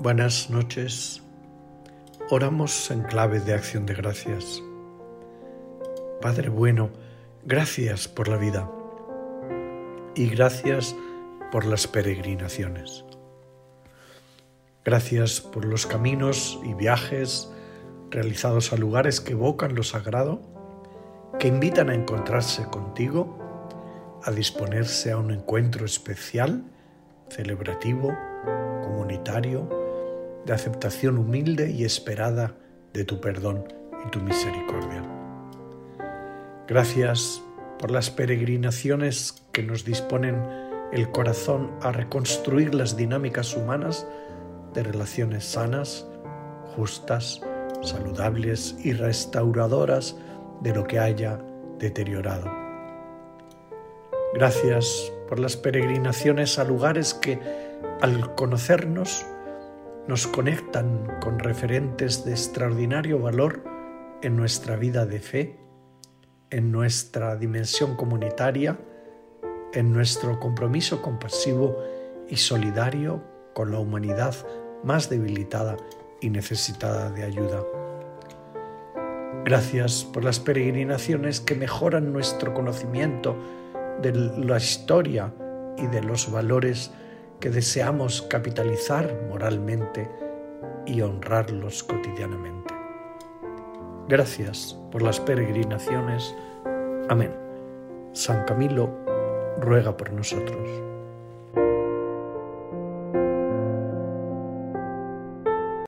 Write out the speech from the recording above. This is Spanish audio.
Buenas noches. Oramos en clave de acción de gracias. Padre bueno, gracias por la vida y gracias por las peregrinaciones. Gracias por los caminos y viajes realizados a lugares que evocan lo sagrado, que invitan a encontrarse contigo, a disponerse a un encuentro especial, celebrativo, comunitario, de aceptación humilde y esperada de tu perdón y tu misericordia. Gracias por las peregrinaciones que nos disponen el corazón a reconstruir las dinámicas humanas de relaciones sanas, justas, saludables y restauradoras de lo que haya deteriorado. Gracias por las peregrinaciones a lugares que, al conocernos, nos conectan con referentes de extraordinario valor en nuestra vida de fe, en nuestra dimensión comunitaria, en nuestro compromiso compasivo y solidario con la humanidad más debilitada y necesitada de ayuda. Gracias por las peregrinaciones que mejoran nuestro conocimiento de la historia y de los valores que deseamos capitalizar moralmente y honrarlos cotidianamente. Gracias por las peregrinaciones. Amén. San Camilo ruega por nosotros.